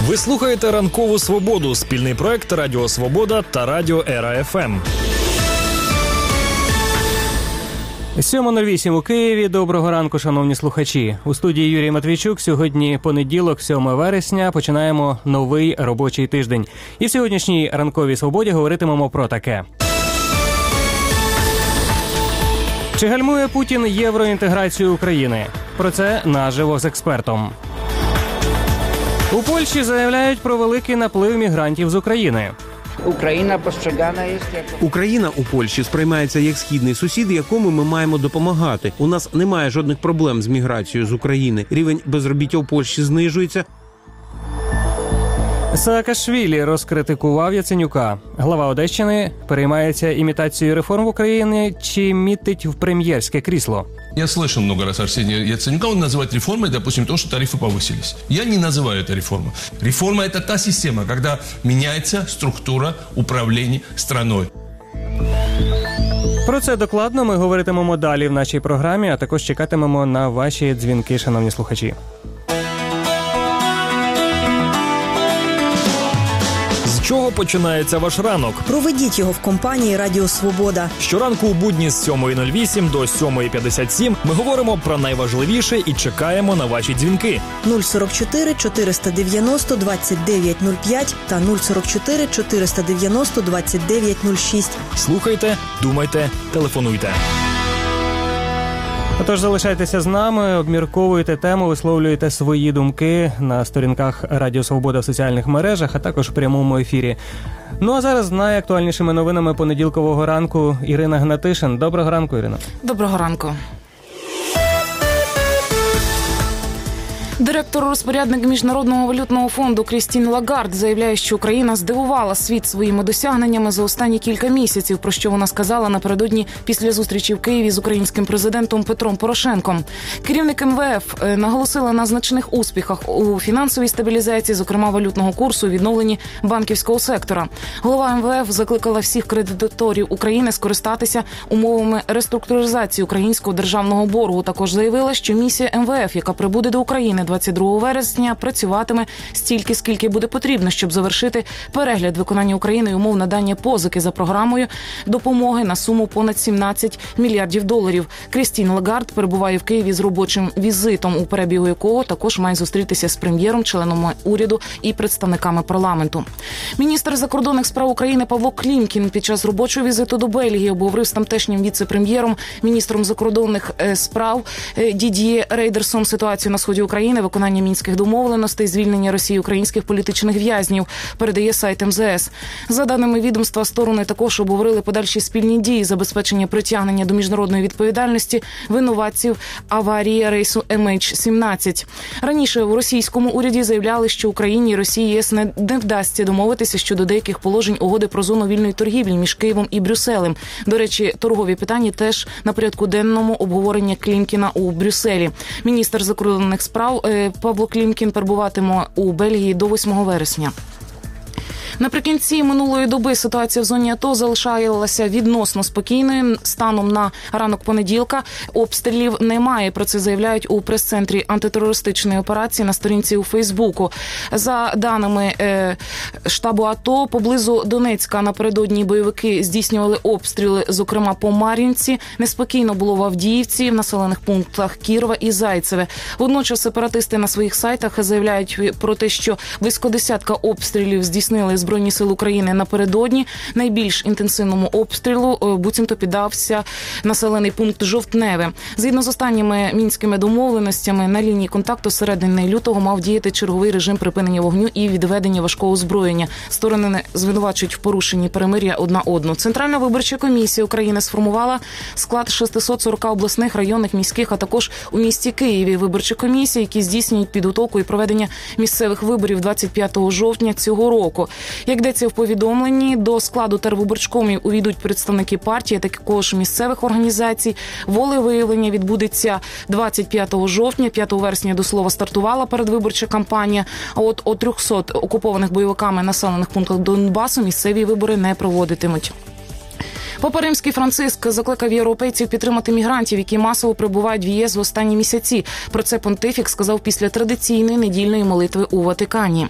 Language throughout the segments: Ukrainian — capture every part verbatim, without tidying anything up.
Ви слухаєте «Ранкову свободу» – спільний проект Радіо Свобода та Радіо Ера еф ем. сьома нуль вісім у Києві. Доброго ранку, шановні слухачі. У студії Юрій Матвійчук. Сьогодні понеділок, сьоме вересня. Починаємо новий робочий тиждень. І в сьогоднішній «Ранковій свободі» говоритимемо про таке. Чи гальмує Путін євроінтеграцію України? Про це наживо з експертом. У Польщі заявляють про великий наплив мігрантів з України. Україна postrzegana jest jako... Україна у Польщі сприймається як східний сусід, якому ми маємо допомагати. У нас немає жодних проблем з міграцією з України. Рівень безробіття у Польщі знижується. Саакашвілі розкритикував Яценюка. Глава Одещини переймається імітацією реформ в Україні чи мітить в прем'єрське крісло? Я слышал много раз Арсения Яценюка, он называет реформой, допустим, то, что тарифы повысились. Я не называю это реформой. Реформа – это та система, когда меняется структура управления страной. Про це докладно ми говоритимемо далі в нашій програмі, а також чекатимемо на ваші дзвінки, шановні слухачі. З чого починається ваш ранок? Проведіть його в компанії Радіо Свобода. Щоранку у будні з сьомої нуль вісім до сьомої п'ятдесят сім ми говоримо про найважливіше і чекаємо на ваші дзвінки. нуль сорок чотири чотириста дев'яносто двадцять дев'ять нуль п'ять та нуль сорок чотири чотириста дев'яносто двадцять дев'ять нуль шість. Слухайте, думайте, телефонуйте. Отож, залишайтеся з нами, обмірковуйте тему, висловлюйте свої думки на сторінках Радіо Свобода в соціальних мережах, а також у прямому ефірі. Ну а зараз з найактуальнішими новинами понеділкового ранку Ірина Гнатишин. Доброго ранку, Ірина. Доброго ранку. Директор-розпорядник Міжнародного валютного фонду Крістін Лагард заявляє, що Україна здивувала світ своїми досягненнями за останні кілька місяців, про що вона сказала напередодні після зустрічі в Києві з українським президентом Петром Порошенком. Керівник ем ве еф наголосила на значних успіхах у фінансовій стабілізації, зокрема валютного курсу, відновленні банківського сектора. Голова ем ве еф закликала всіх кредиторів України скористатися умовами реструктуризації українського державного боргу. Також заявила, що місія ем ве еф, яка прибуде до України двадцять другого вересня, працюватиме стільки, скільки буде потрібно, щоб завершити перегляд виконання Україною умов надання позики за програмою допомоги на суму понад сімнадцять мільярдів доларів. Крістін Лагард перебуває в Києві з робочим візитом, у перебігу якого також має зустрітися з прем'єром, членами уряду і представниками парламенту. Міністр закордонних справ України Павло Клімкін під час робочого візиту до Бельгії обговорив з тамтешнім віце-прем'єром, міністром закордонних справ Дід'є Рейдерсом ситуацію на сході України, виконання мінських домовленостей, звільнення Росії українських політичних в'язнів, передає сайт ем зе ес. За даними відомства, сторони також обговорили подальші спільні дії, забезпечення притягнення до міжнародної відповідальності винуватців аварії рейсу ем ейч сімнадцять. Раніше в російському уряді заявляли, що Україні і Росії ЄС не, не вдасться домовитися щодо деяких положень угоди про зону вільної торгівлі між Києвом і Брюсселем. До речі, торгові питання теж на порядку денному обговорення Клімкіна у Брюсселі. Міністр закордонних справ Павло Клімкін перебуватиме у Бельгії до восьмого вересня. Наприкінці минулої доби ситуація в зоні АТО залишалася відносно спокійною. Станом на ранок понеділка обстрілів немає. Про це заявляють у прес-центрі антитерористичної операції на сторінці у Фейсбуку. За даними е, штабу АТО, поблизу Донецька напередодні бойовики здійснювали обстріли, зокрема по Мар'їнці. Неспокійно було в Авдіївці, в населених пунктах Кірова і Зайцеве. Водночас сепаратисти на своїх сайтах заявляють про те, що близько десятка обстрілів здійснили з Збройні сили України напередодні. Найбільш інтенсивному обстрілу буцімто піддався населений пункт Жовтневе. Згідно з останніми мінськими домовленостями, на лінії контакту з середини лютого мав діяти черговий режим припинення вогню і відведення важкого озброєння. Сторони звинувачують в порушенні перемир'я одна одну. Центральна виборча комісія України сформувала склад шістсот сорок обласних, районних, міських, а також у місті Києві виборчі комісії, які здійснюють підготовку і проведення місцевих виборів двадцять п'ятого жовтня цього року. Як йдеться в повідомленні, до складу тервиборчкомів увійдуть представники партії, також місцевих організацій. Волевиявлення відбудеться двадцять п'ятого жовтня, п'ятого вересня, до слова, стартувала передвиборча кампанія. А от о трьохсот окупованих бойовиками населених пунктах Донбасу місцеві вибори не проводитимуть. Папа Римський Франциск закликав європейців підтримати мігрантів, які масово прибувають в ЄС в останні місяці. Про це понтифік сказав після традиційної недільної молитви у Ватикані.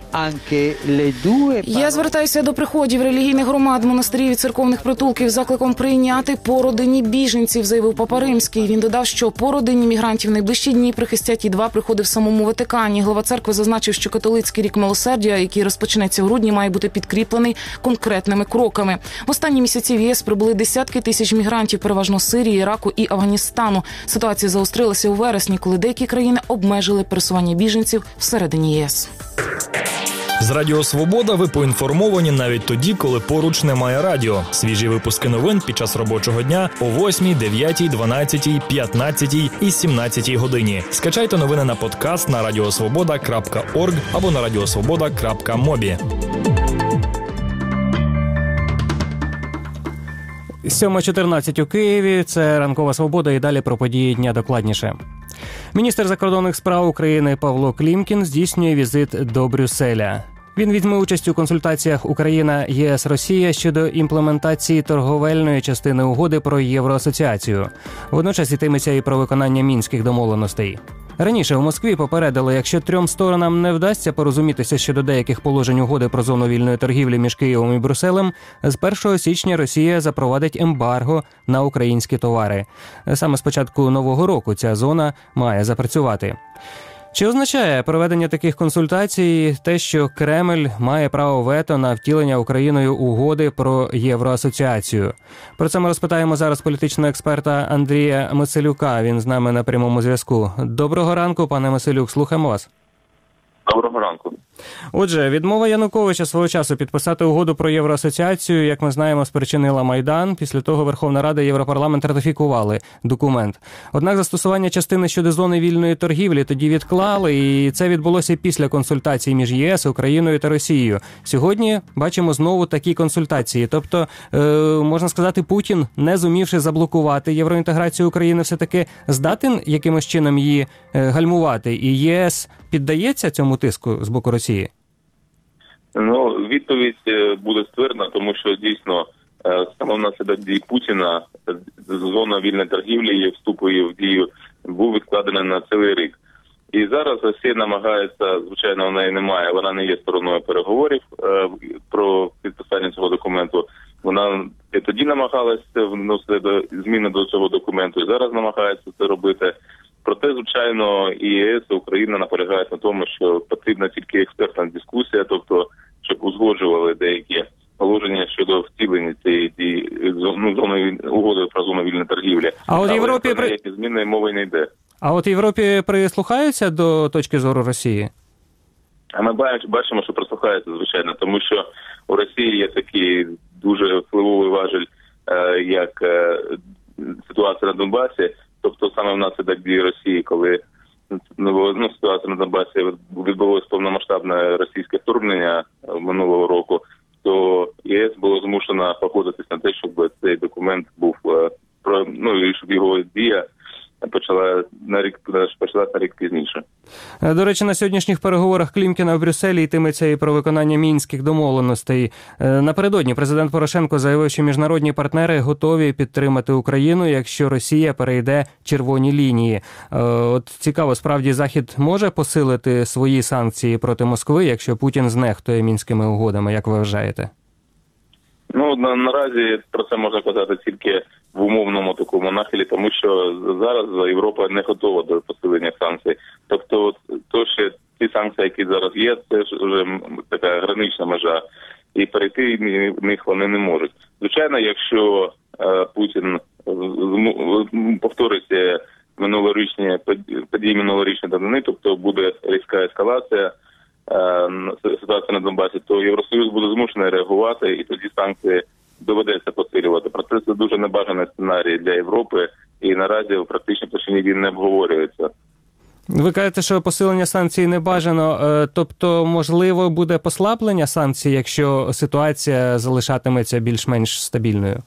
Я звертаюся до приходів релігійних громад, монастирів і церковних притулків з закликом прийняти по родині біженців, заявив Папа Римський. Він додав, що по родині мігрантів найближчі дні прихистять і два приходи в самому Ватикані. Глава церкви зазначив, що католицький рік милосердя, який розпочнеться в грудні, має бути підкріплений конкретними кроками. В останні місяці в ЄС прибули десятки тисяч мігрантів, переважно з Сирії, Іраку і Афганістану. Ситуація заострилася у вересні, коли деякі країни обмежили пересування біженців всередині ЄС. З Радіо Свобода ви поінформовані навіть тоді, коли поруч немає радіо. Свіжі випуски новин під час робочого дня о восьмій, дев'ятій, дванадцятій, п'ятнадцятій і сімнадцятій годині. Скачайте новини на подкаст на радіосвобода крапка орг або на радіосвобода крапка мобі. сьома чотирнадцять у Києві. Це «Ранкова Свобода» і далі про події дня докладніше. Міністр закордонних справ України Павло Клімкін здійснює візит до Брюсселя. Він візьме участь у консультаціях Україна-ЄС-Росія щодо імплементації торговельної частини угоди про євроасоціацію. Водночас йтиметься і про виконання мінських домовленостей. Раніше в Москві попередили, якщо трьом сторонам не вдасться порозумітися щодо деяких положень угоди про зону вільної торгівлі між Києвом і Брюсселем, з першого січня Росія запровадить ембарго на українські товари. Саме з початку нового року ця зона має запрацювати. Чи означає проведення таких консультацій те, що Кремль має право вето на втілення Україною угоди про євроасоціацію? Про це ми розпитаємо зараз політичного експерта Андрія Мицелюка. Він з нами на прямому зв'язку. Доброго ранку, пане Мицелюк, слухаємо вас. Доброго ранку. Отже, відмова Януковича свого часу підписати угоду про євроасоціацію, як ми знаємо, спричинила Майдан. Після того Верховна Рада і Європарламент ратифікували документ. Однак застосування частини щодо зони вільної торгівлі тоді відклали, і це відбулося після консультацій між ЄС, Україною та Росією. Сьогодні бачимо знову такі консультації. Тобто, е, можна сказати, Путін, не зумівши заблокувати євроінтеграцію України, все-таки здатен якимось чином її е, гальмувати. І ЄС піддається цьому тиску з боку Росії? Ну, відповідь буде ствердна, тому що дійсно саме внаслідок дій Путіна зона вільної торгівлі, вступу в дію, був відкладений на цілий рік. І зараз Росія намагається, звичайно, в неї немає, вона не є стороною переговорів про підписання цього документу. Вона і тоді намагалася вносити зміни до цього документу, і зараз намагається це робити. Проте, звичайно, і ЄС, і Україна наполягають на тому, що потрібна тільки експертна дискусія, тобто, щоб узгоджували деякі положення щодо втілення цієї ну, зони угоди про зону вільної торгівлі. А от Європі при... які зміни мови не йде. А от Європі прислухаються до точки зору Росії? А ми бачимо, що прислухаються, звичайно, тому що у Росії є такий дуже впливовий важіль, як ситуація на Донбасі. Тобто саме внаслідок дії Росії, коли ну, ситуація на Донбасі відбулося повномасштабне російське вторгнення минулого року, то ЄС було змушено погодитись на те, щоб цей документ був, ну і щоб його дія почала на рік почалася на рік пізніше. До речі, на сьогоднішніх переговорах Клімкіна в Брюсселі йтиметься і про виконання мінських домовленостей. Напередодні президент Порошенко заявив, що міжнародні партнери готові підтримати Україну, якщо Росія перейде червоні лінії. От цікаво, справді Захід може посилити свої санкції проти Москви, якщо Путін знехтує мінськими угодами, як ви вважаєте? Ну, на, наразі про це можна казати тільки в умовному такому нахилі, тому що зараз Європа не готова до посилення санкцій. Тобто, то ще ті санкції, які зараз є, це ж вже така гранична межа, і перейти в них вони не можуть. Звичайно, якщо е, Путін повторить минулорічні події минулорічні давнини, тобто буде різка ескалація ситуація на Донбасі, то Євросоюз буде змушений реагувати, і тоді санкції доведеться посилювати. Проте це дуже небажаний сценарій для Європи, і наразі в практичній площині він не обговорюється. Ви кажете, що посилення санкцій не бажано, тобто, можливо, буде послаблення санкцій, якщо ситуація залишатиметься більш-менш стабільною?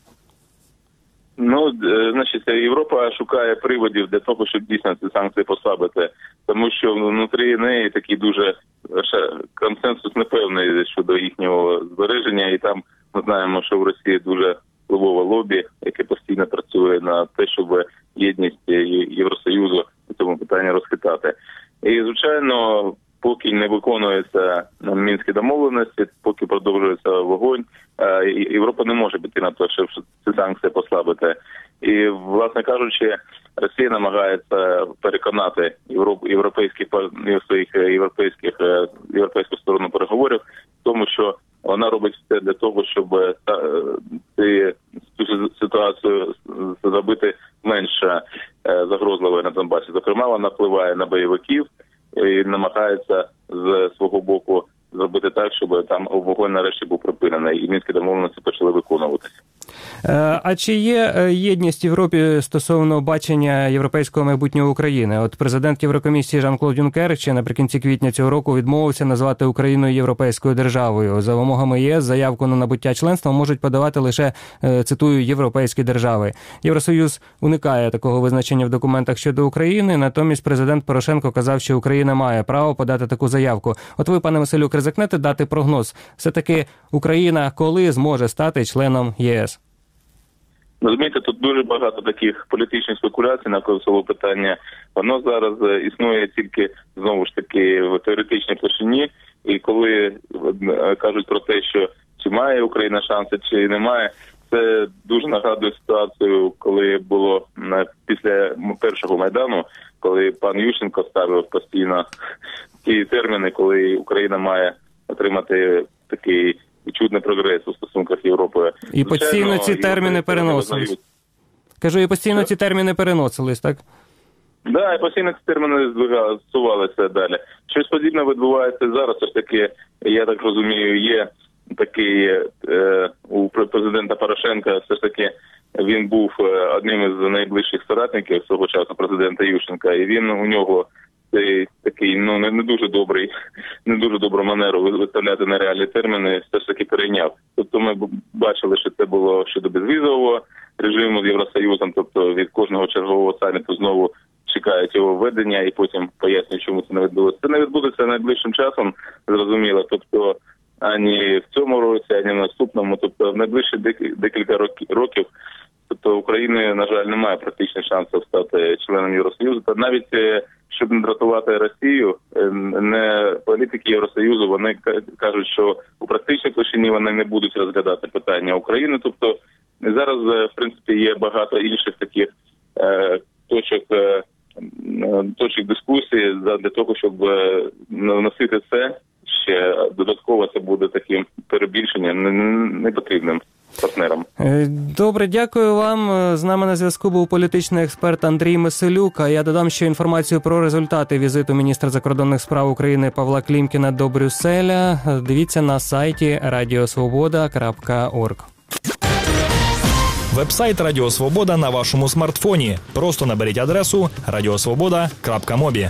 Ну, значить, Європа шукає приводів для того, щоб дійсно ці санкції послабити, тому що внутрі неї такий дуже консенсус непевний щодо їхнього збереження, і там ми знаємо, що в Росії дуже впливове лобі постійно працює на те, щоб єдність Євросоюзу у цьому питанні розхитати. І, звичайно, поки не виконуються мінські домовленості, поки продовжується вогонь, Європа не може піти на те, щоб ці санкції послабити. І, власне кажучи, Росія намагається переконати європейських своїх європейських європейську сторону переговорів в тому, що вона робить все для того, щоб цю ситуацію зробити менш загрозливою на Донбасі. Зокрема, вона впливає на бойовиків і намагається з свого боку зробити так, щоб там вогонь нарешті був припинений і мінські домовленості почали виконуватися. А чи є єдність в Європі стосовно бачення європейського майбутнього України? От президент Єврокомісії Жан-Клод Юнкер ще наприкінці квітня цього року відмовився назвати Україну європейською державою. За вимогами ЄС заявку на набуття членства можуть подавати лише, цитую, європейські держави. Євросоюз уникає такого визначення в документах щодо України, натомість президент Порошенко казав, що Україна має право подати таку заявку. От ви, пане Василю, ризикнете дати прогноз? Все-таки Україна коли зможе стати членом ЄС? Розумієте, тут дуже багато таких політичних спекуляцій навколо цього питання. Воно зараз існує тільки, знову ж таки, в теоретичній площині. І коли кажуть про те, що чи має Україна шанси, чи немає, це дуже нагадує ситуацію, коли було після першого Майдану, коли пан Ющенко ставив постійно ті терміни, коли Україна має отримати такий відчутний прогрес у стосунках Європи. І постійно ці терміни переносились. Кажу, і постійно ці терміни переносились, так? Так, да, і постійно ці терміни зсувалися далі. Щось подібне відбувається зараз. Все ж таки, я так розумію, є такий е, у президента Порошенка, все ж таки, він був одним із найближчих соратників свого часу президента Ющенка, і він у нього цей такий, ну, не, не дуже добрий, не дуже добру манеру виставляти на реальні терміни, все ж таки перейняв. Тобто ми бачили, що це було щодо безвізового режиму з Євросоюзом, тобто від кожного чергового саміту знову чекають його введення і потім пояснюють, чому це не відбулося. Це не відбудеться найближчим часом, зрозуміло, тобто ані в цьому році, ані в наступному, тобто в найближчі декілька років, тобто України, на жаль, немає практичних шансів стати членом Євросоюзу, та навіть щоб не дратувати Росію, не політики Євросоюзу, вони кажуть, що у практичній площині вони не будуть розглядати питання України. Тобто зараз, в принципі, є багато інших таких е, точок, е, точок дискусії для того, щоб наносити це. Ще додатково це буде таким перебільшенням непотрібним партнерам. Добре, дякую вам. З нами на зв'язку був політичний експерт Андрій Миселюк. А я додам ще інформацію про результати візиту міністра закордонних справ України Павла Клімкіна до Брюсселя. Дивіться на сайті радіо свобода крапка орг. Вебсайт Радіо Свобода на вашому смартфоні. Просто наберіть адресу радіосвобода крапка мобі.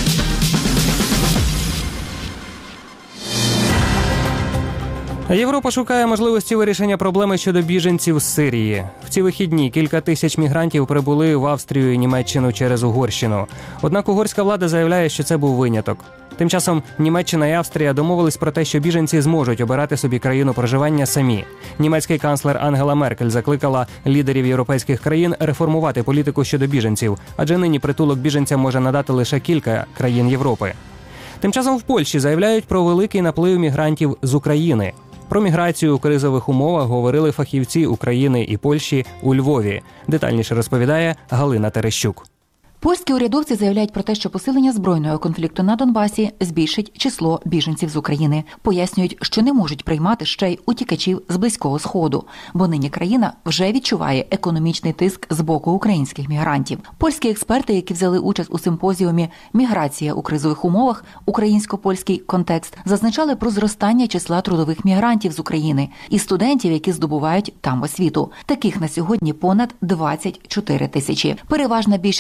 Європа шукає можливості вирішення проблеми щодо біженців з Сирії. В ці вихідні кілька тисяч мігрантів прибули в Австрію і Німеччину через Угорщину. Однак угорська влада заявляє, що це був виняток. Тим часом Німеччина і Австрія домовились про те, що біженці зможуть обирати собі країну проживання самі. Німецький канцлер Ангела Меркель закликала лідерів європейських країн реформувати політику щодо біженців, адже нині притулок біженцям може надати лише кілька країн Європи. Тим часом в Польщі заявляють про великий наплив мігрантів з України. Про міграцію у кризових умовах говорили фахівці України і Польщі у Львові. Детальніше розповідає Галина Терещук. Польські урядовці заявляють про те, що посилення збройного конфлікту на Донбасі збільшить число біженців з України. Пояснюють, що не можуть приймати ще й утікачів з Близького Сходу, бо нині країна вже відчуває економічний тиск з боку українських мігрантів. Польські експерти, які взяли участь у симпозіумі «Міграція у кризових умовах. Українсько-польський контекст», зазначали про зростання числа трудових мігрантів з України і студентів, які здобувають там освіту. Таких на сьогодні понад двадцять чотири тисячі. Переважна більшість українців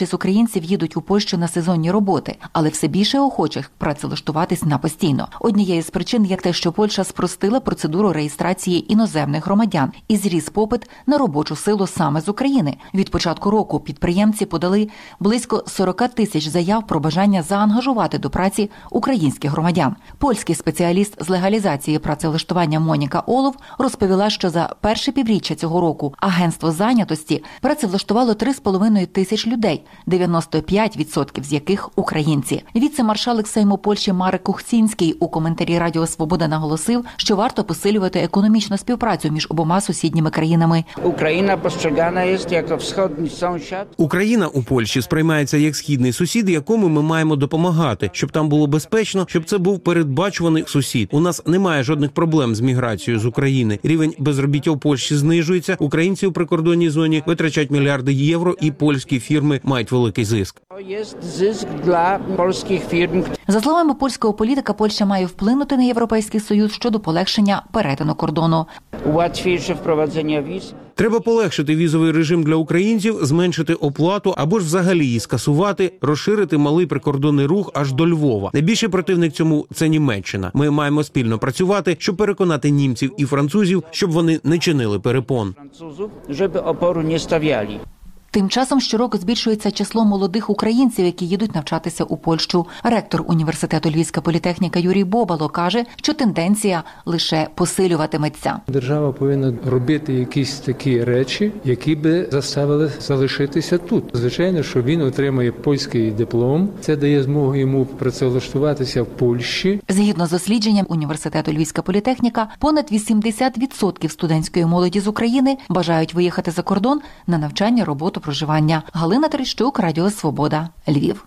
українців їдуть у Польщу на сезонні роботи, але все більше охочих працевлаштуватись на постійно. Однією з причин є те, що Польща спростила процедуру реєстрації іноземних громадян і зріс попит на робочу силу саме з України. Від початку року підприємці подали близько сорок тисяч заяв про бажання заангажувати до праці українських громадян. Польський спеціаліст з легалізації працевлаштування Моніка Олов розповіла, що за перше півріччя цього року агентство зайнятості працевлаштувало три з половиною тисяч людей, дев'яносто п'ять відсотків з яких українці. Віце-маршалик Сейму Польщі Марек Кухцінський у коментарі Радіо Свобода наголосив, що варто посилювати економічну співпрацю між обома сусідніми країнами. Україна postrzegana jest jako wschodni sąsiad. Україна у Польщі сприймається як східний сусід, якому ми маємо допомагати, щоб там було безпечно, щоб це був передбачуваний сусід. У нас немає жодних проблем з міграцією з України. Рівень безробіття у Польщі знижується, українці у прикордонній зоні витрачають мільярди євро і польські фірми мають великий зиск. Є зиск для польських фірм. За словами польського політика, Польща має вплинути на Європейський Союз щодо полегшення перетину кордону. Łatwiejsze wprowadzenia wiz. Треба полегшити візовий режим для українців, зменшити оплату або ж взагалі її скасувати, розширити малий прикордонний рух аж до Львова. Найбільший противник цьому – це Німеччина. Ми маємо спільно працювати, щоб переконати німців і французів, щоб вони не чинили перепон. Французів, щоб опору не ставляли. Тим часом щороку збільшується число молодих українців, які їдуть навчатися у Польщу. Ректор університету Львівська політехніка Юрій Бобало каже, що тенденція лише посилюватиметься. Держава повинна робити якісь такі речі, які би заставили залишитися тут. Звичайно, що він отримає польський диплом. Це дає змогу йому працевлаштуватися в Польщі. Згідно з дослідженням університету Львівська політехніка, понад вісімдесят відсотків студентської молоді з України бажають виїхати за кордон на навчання, роботу, проживання. Галина Терещук, Радіо Свобода, Львів.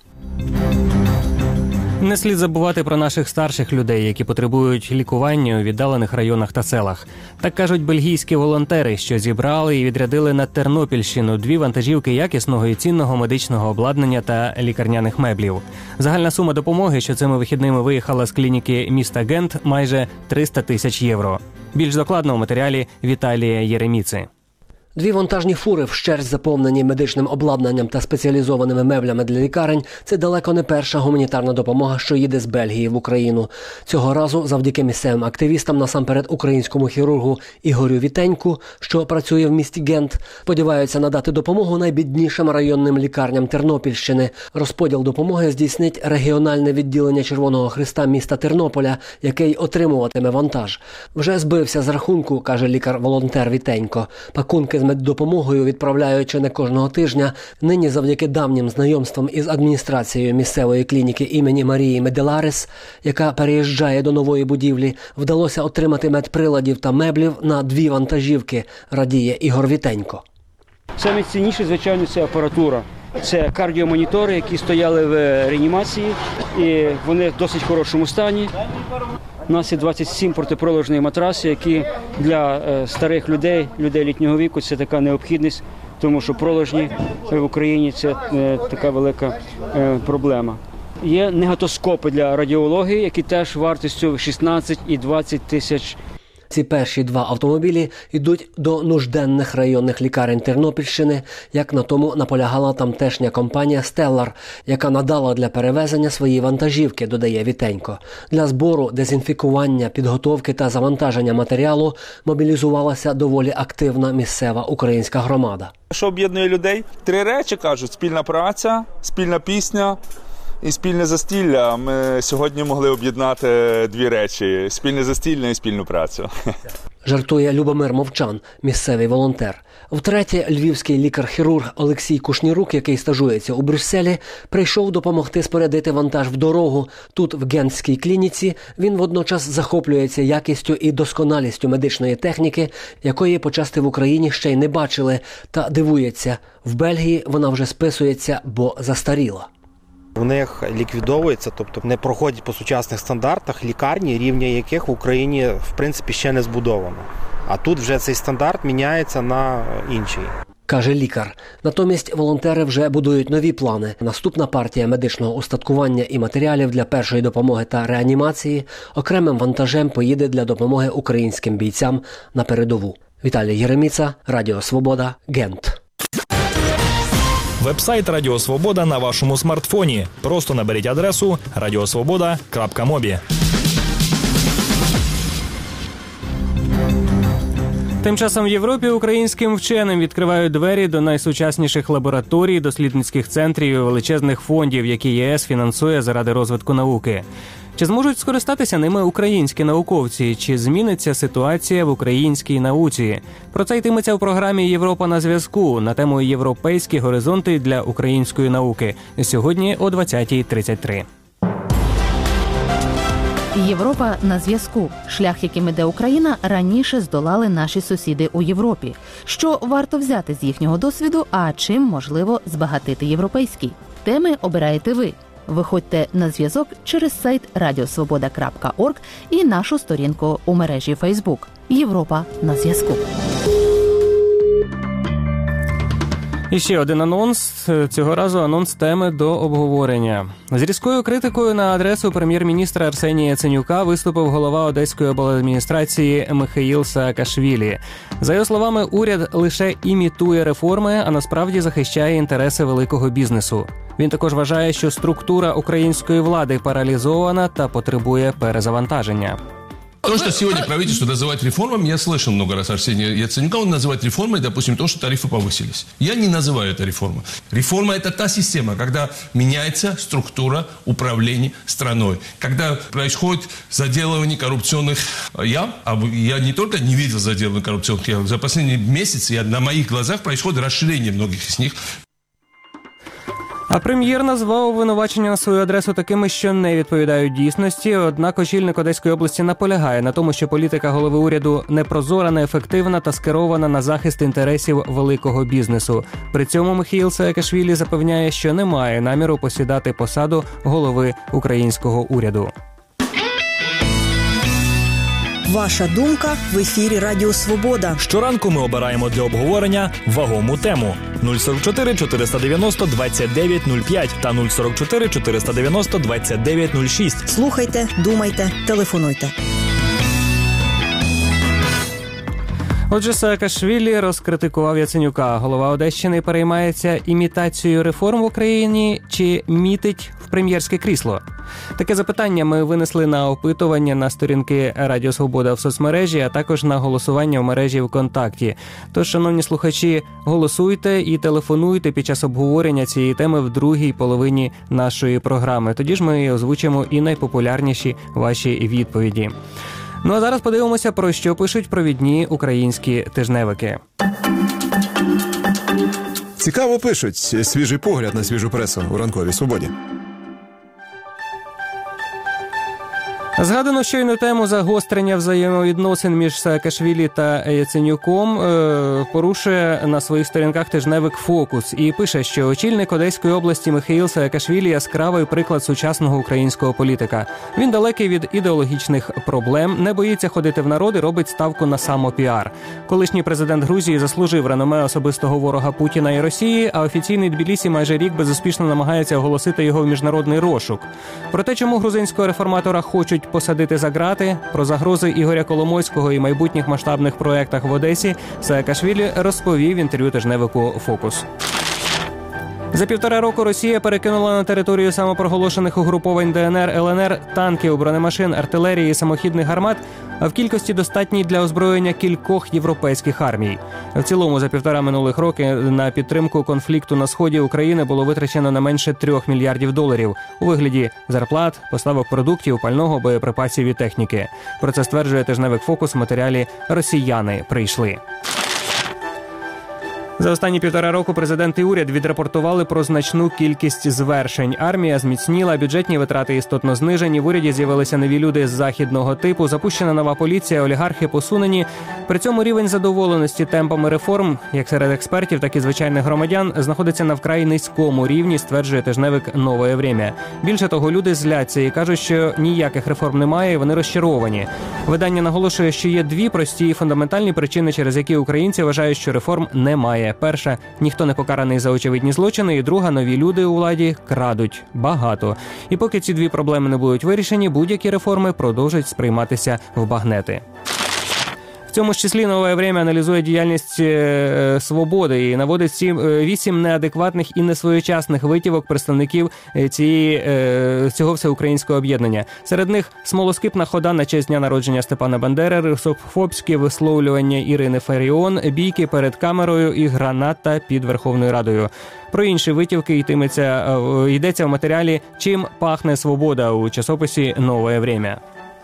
Не слід забувати про наших старших людей, які потребують лікування у віддалених районах та селах. Так кажуть бельгійські волонтери, що зібрали і відрядили на Тернопільщину дві вантажівки якісного і цінного медичного обладнання та лікарняних меблів. Загальна сума допомоги, що цими вихідними виїхала з клініки міста Гент, майже триста тисяч євро. Більш докладно у матеріалі Віталія Єреміци. Дві вантажні фури, вщерть заповнені медичним обладнанням та спеціалізованими меблями для лікарень – це далеко не перша гуманітарна допомога, що їде з Бельгії в Україну. Цього разу завдяки місцевим активістам, насамперед українському хірургу Ігорю Вітеньку, що працює в місті Гент, сподіваються надати допомогу найбіднішим районним лікарням Тернопільщини. Розподіл допомоги здійснить регіональне відділення Червоного Хреста міста Тернополя, яке й отримуватиме вантаж. Вже збився з рахунку, каже лікар-волонтер Вітенько. Пакунки з меддопомогою відправляють чи не кожного тижня. Нині завдяки давнім знайомствам із адміністрацією місцевої клініки імені Марії Меделарес, яка переїжджає до нової будівлі, вдалося отримати медприладів та меблів на дві вантажівки, радіє Ігор Вітенько. Саме цінніше, звичайно, це апаратура. Це кардіомонітори, які стояли в реанімації, і вони в досить хорошому стані. У нас є двадцять сім протипролежних матрасів, які для старих людей, людей літнього віку, це така необхідність, тому що пролежні в Україні – це така велика проблема. Є негатоскопи для радіології, які теж вартістю шістнадцять і двадцять тисяч. Ці перші два автомобілі йдуть до нужденних районних лікарень Тернопільщини, як на тому наполягала тамтешня компанія «Стеллар», яка надала для перевезення свої вантажівки, додає Вітенько. Для збору, дезінфікування, підготовки та завантаження матеріалу мобілізувалася доволі активна місцева українська громада. Що об'єднує людей? Три речі, кажуть: спільна праця, спільна пісня і спільне застілля. Ми сьогодні могли об'єднати дві речі – спільне застілля і спільну працю. Жартує Любомир Мовчан, місцевий волонтер. Втретє, львівський лікар-хірург Олексій Кушнірук, який стажується у Брюсселі, прийшов допомогти спорядити вантаж в дорогу. Тут, в Гентській клініці, він водночас захоплюється якістю і досконалістю медичної техніки, якої почасти в Україні ще й не бачили, та дивується – в Бельгії вона вже списується, бо застаріла. В них ліквідовується, тобто не проходять по сучасних стандартах лікарні, рівня яких в Україні, в принципі, ще не збудовано. А тут вже цей стандарт міняється на інший. Каже лікар. Натомість волонтери вже будують нові плани. Наступна партія медичного устаткування і матеріалів для першої допомоги та реанімації окремим вантажем поїде для допомоги українським бійцям на передову. Віталій Єреміца, Радіо Свобода, Гент. Вебсайт Радіо Свобода на вашому смартфоні. Просто наберіть адресу радіосвобода крапка мобі. Тим часом в Європі українським вченим відкривають двері до найсучасніших лабораторій, дослідницьких центрів і величезних фондів, які ЄС фінансує заради розвитку науки. Чи зможуть скористатися ними українські науковці? Чи зміниться ситуація в українській науці? Про це йтиметься в програмі «Європа на зв'язку» на тему «Європейські горизонти для української науки» сьогодні о двадцятій тридцять три. Європа на зв'язку. Шлях, яким іде Україна, раніше здолали наші сусіди у Європі. Що варто взяти з їхнього досвіду, а чим можливо збагатити європейський? Теми обираєте ви. Виходьте на зв'язок через сайт радіосвобода крапка орг і нашу сторінку у мережі Фейсбук. Європа на зв'язку. І ще один анонс. Цього разу анонс теми до обговорення. З різкою критикою на адресу прем'єр-міністра Арсенія Яценюка виступив голова Одеської обладміністрації Михаїл Саакашвілі. За його словами, уряд лише імітує реформи, а насправді захищає інтереси великого бізнесу. Він також вважає, що структура української влади паралізована та потребує перезавантаження. То, что сегодня правительство называет реформами, я слышал много раз Арсения Яценюка, он называет реформой, допустим, то, что тарифы повысились. Я не называю это реформой. Реформа – это та система, когда меняется структура управления страной, когда происходит заделывание коррупционных ям, а я не только не видел заделывания коррупционных ям, за последние месяцы на моих глазах происходит расширение многих из них. А прем'єр назвав обвинувачення на свою адресу такими, що не відповідають дійсності. Однак очільник Одеської області наполягає на тому, що політика голови уряду непрозора, неефективна та скерована на захист інтересів великого бізнесу. При цьому Михаїл Саакашвілі запевняє, що не має наміру посідати посаду голови українського уряду. Ваша думка в ефірі Радіо Свобода. Щоранку ми обираємо для обговорення вагому тему. нуль сорок чотири чотириста дев'яносто двадцять дев'ять нуль п'ять та нуль сорок чотири чотириста дев'яносто двадцять дев'ять нуль шість. Слухайте, думайте, телефонуйте. Отже, Саакашвілі розкритикував Яценюка. Голова Одещини переймається імітацією реформ в Україні чи мітить в прем'єрське крісло? Таке запитання ми винесли на опитування на сторінки Радіо Свобода в соцмережі, а також на голосування в мережі ВКонтакті. Тож, шановні слухачі, голосуйте і телефонуйте під час обговорення цієї теми в другій половині нашої програми. Тоді ж ми озвучимо і найпопулярніші ваші відповіді. Ну а зараз подивимося, про що пишуть провідні українські тижневики. Цікаво пишуть. Свіжий погляд на свіжу пресу у ранковій свободі. Згадано щойно тему загострення взаємовідносин між Саакашвілі та Яценюком е, порушує на своїх сторінках тижневик «Фокус» і пише, що очільник Одеської області Михаїл Саакашвілі – яскравий приклад сучасного українського політика. Він далекий від ідеологічних проблем, не боїться ходити в народ і робить ставку на самопіар. Колишній президент Грузії заслужив реноме особистого ворога Путіна і Росії, а офіційний Тбілісі майже рік безуспішно намагається оголосити його в міжнародний розшук. Про те, чому грузинського реформатора хочуть посадити за ґрати, про загрози Ігоря Коломойського і майбутніх масштабних проєктах в Одесі Саакашвілі розповів в інтерв'ю тижневику «Фокус». За півтора року Росія перекинула на територію самопроголошених угруповань ДНР, ЛНР танків, бронемашин, артилерії і самохідних гармат, а в кількості достатній для озброєння кількох європейських армій. В цілому за півтора минулих роки на підтримку конфлікту на сході України було витрачено не менше трьох мільярдів доларів у вигляді зарплат, поставок продуктів, пального, боєприпасів і техніки. Про це стверджує тижневик «Фокус» в матеріалі «Росіяни прийшли». За останні півтора року президент і уряд відрапортували про значну кількість звершень. Армія зміцніла, бюджетні витрати істотно знижені, в уряді з'явилися нові люди з західного типу, запущена нова поліція, олігархи посунені. При цьому рівень задоволеності темпами реформ, як серед експертів, так і звичайних громадян, знаходиться на вкрай низькому рівні, стверджує тижневик «Нове время». Більше того, люди зляться і кажуть, що ніяких реформ немає, і вони розчаровані. Видання наголошує, що є дві прості і фундаментальні причини, через які українці вважають, що реформ немає. Перша – ніхто не покараний за очевидні злочини, і друга – нові люди у владі крадуть багато. І поки ці дві проблеми не будуть вирішені, будь-які реформи продовжать сприйматися в багнети. В цьому ж числі «Нове время» аналізує діяльність е, «Свободи» і наводить сім, вісім неадекватних і несвоєчасних витівок представників цієї, е, цього всеукраїнського об'єднання. Серед них смолоскипна хода на честь дня народження Степана Бандери, русофобські висловлювання Ірини Фаріон, бійки перед камерою і граната під Верховною Радою. Про інші витівки йтиметься, йдеться в матеріалі «Чим пахне свобода» у часописі «Нове время».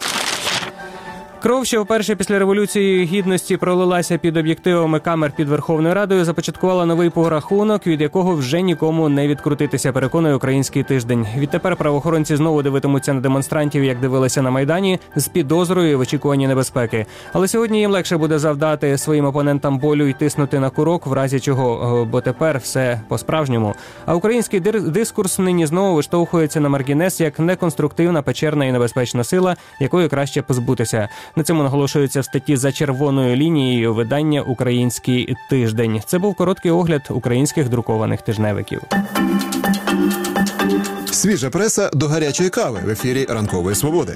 Кров, що вперше після Революції Гідності пролилася під об'єктивами камер під Верховною Радою, започаткувала новий порахунок, від якого вже нікому не відкрутитися, переконує «Український тиждень». Відтепер правоохоронці знову дивитимуться на демонстрантів, як дивилися на Майдані, з підозрою в очікуванні небезпеки. Але сьогодні їм легше буде завдати своїм опонентам болю і тиснути на курок, в разі чого, бо тепер все по-справжньому. А український дискурс нині знову виштовхується на маргінес як неконструктивна, печерна і небезпечна сила, якої краще позбутися. На цьому наголошується в статті «За червоною лінією» видання «Український тиждень». Це був короткий огляд українських друкованих тижневиків. Свіжа преса до гарячої кави в ефірі «Ранкової свободи».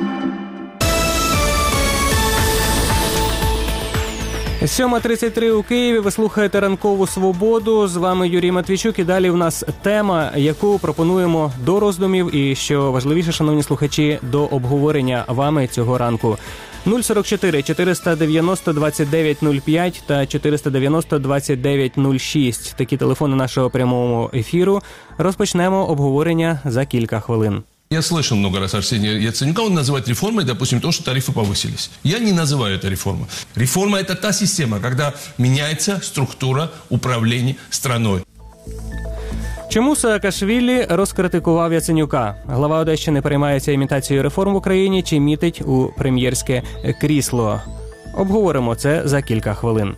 сьома тридцять три у Києві. Ви слухаєте «Ранкову свободу». З вами Юрій Матвійчук. І далі в нас тема, яку пропонуємо до роздумів і, що важливіше, шановні слухачі, до обговорення вами цього ранку. нуль сорок чотири чотириста дев'яносто двадцять дев'ять нуль п'ять та чотириста дев'яносто двадцять дев'ять нуль шість. Такі телефони нашого прямого ефіру. Розпочнемо обговорення за кілька хвилин. Я слышал много раз Арсения Яценюка, он называет реформой, допустим, то, что тарифы повысились. Я не называю это реформой. Реформа – это та система, когда меняется структура управления страной. Чому Саакашвілі розкритикував Яценюка? Глава Одещини переймається імітацією реформ в Україні чи мітить у прем'єрське крісло? Обговоримо це за кілька хвилин.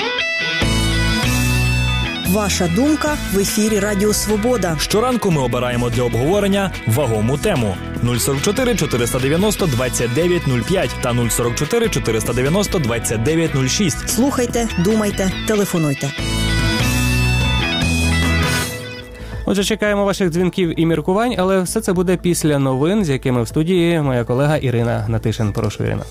Ваша думка в ефірі Радіо Свобода. Щоранку ми обираємо для обговорення вагому тему. нуль сорок чотири чотириста дев'яносто двадцять дев'ять нуль п'ять та нуль сорок чотири чотириста дев'яносто двадцять дев'ять нуль шість. Слухайте, думайте, телефонуйте. Отже, чекаємо ваших дзвінків і міркувань, але все це буде після новин, з якими в студії моя колега Ірина Натишин. Прошу, Ірина.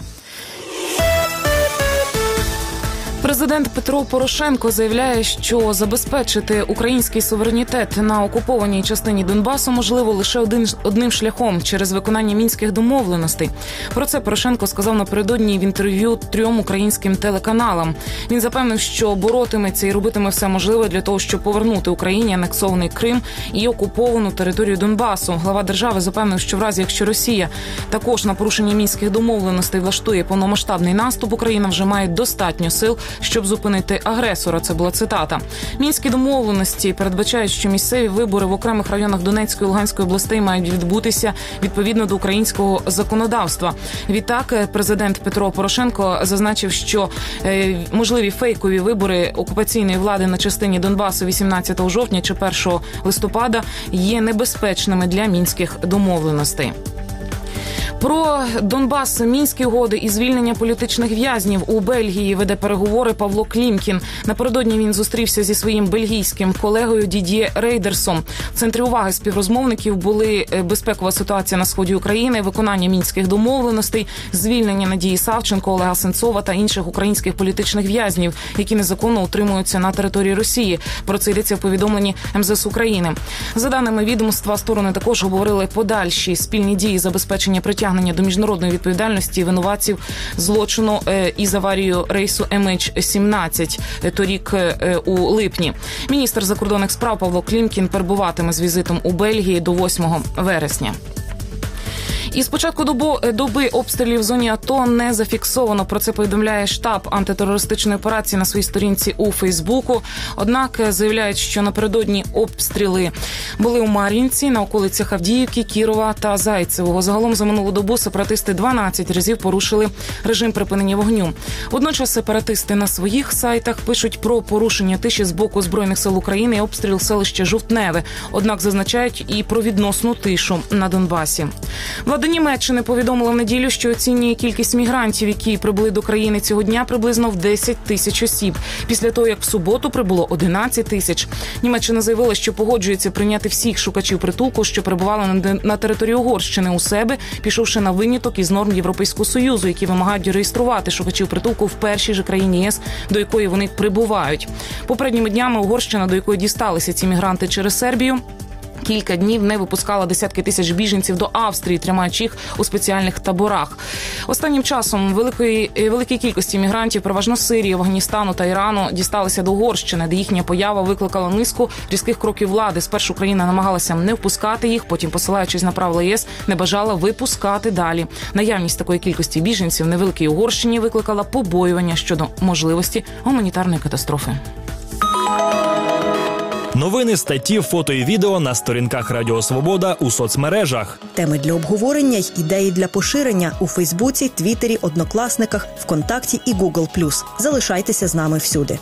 Президент Петро Порошенко заявляє, що забезпечити український суверенітет на окупованій частині Донбасу можливо лише один, одним шляхом – через виконання мінських домовленостей. Про це Порошенко сказав напередодні в інтерв'ю трьом українським телеканалам. Він запевнив, що боротиметься і робитиме все можливе для того, щоб повернути Україні анексований Крим і окуповану територію Донбасу. Глава держави запевнив, що в разі, якщо Росія також на порушення мінських домовленостей влаштує повномасштабний наступ, Україна вже має достатньо сил, щоб зупинити агресора. Це була цитата. Мінські домовленості передбачають, що місцеві вибори в окремих районах Донецької і Луганської областей мають відбутися відповідно до українського законодавства. Відтак, президент Петро Порошенко зазначив, що е, можливі фейкові вибори окупаційної влади на частині Донбасу вісімнадцятого жовтня чи першого листопада є небезпечними для мінських домовленостей. Про Донбас, мінські угоди і звільнення політичних в'язнів у Бельгії веде переговори Павло Клімкін. Напередодні він зустрівся зі своїм бельгійським колегою Дід'є Рейдерсом. В центрі уваги співрозмовників були безпекова ситуація на сході України, виконання мінських домовленостей, звільнення Надії Савченко, Олега Сенцова та інших українських політичних в'язнів, які незаконно утримуються на території Росії. Про це йдеться в повідомленні ем зе ес України. За даними відомства, сторони також обговорили подальші спільні дії забезпечення притягнення до міжнародної відповідальності винуватців злочину із аварією рейсу ем ейч сімнадцять торік у липні. Міністр закордонних справ Павло Клімкін перебуватиме з візитом у Бельгії до восьмого вересня. І з початку доби обстрілів в зоні АТО не зафіксовано. Про це повідомляє штаб антитерористичної операції на своїй сторінці у Фейсбуку. Однак заявляють, що напередодні обстріли були у Мар'їнці, на околицях Авдіївки, Кірова та Зайцевого. Загалом за минулу добу сепаратисти дванадцять разів порушили режим припинення вогню. Водночас сепаратисти на своїх сайтах пишуть про порушення тиші з боку Збройних сил України і обстріл селища Жовтневе. Однак зазначають і про відносну тишу на Донбасі. Влада Влада Німеччини повідомила в неділю, що оцінює кількість мігрантів, які прибули до країни цього дня, приблизно в десять тисяч осіб. Після того, як в суботу прибуло одинадцять тисяч. Німеччина заявила, що погоджується прийняти всіх шукачів притулку, що перебували на території Угорщини у себе, пішовши на виняток із норм Європейського Союзу, які вимагають реєструвати шукачів притулку в першій же країні ЄС, до якої вони прибувають. Попередніми днями Угорщина, до якої дісталися ці мігранти через Сербію, кілька днів не випускала десятки тисяч біженців до Австрії, тримаючи їх у спеціальних таборах. Останнім часом великої, великій кількості мігрантів, переважно з Сирії, Афганістану та Ірану, дісталися до Угорщини, де їхня поява викликала низку різких кроків влади. Спершу країна намагалася не впускати їх, потім, посилаючись на правила ЄС, не бажала випускати далі. Наявність такої кількості біженців в невеликій Угорщині викликала побоювання щодо можливості гуманітарної катастрофи. Новини, статті, фото і відео на сторінках Радіо Свобода у соцмережах. Теми для обговорення й ідеї для поширення у Фейсбуці, Твіттері, Однокласниках, ВКонтакті і Гугл плюс. Залишайтеся з нами всюди.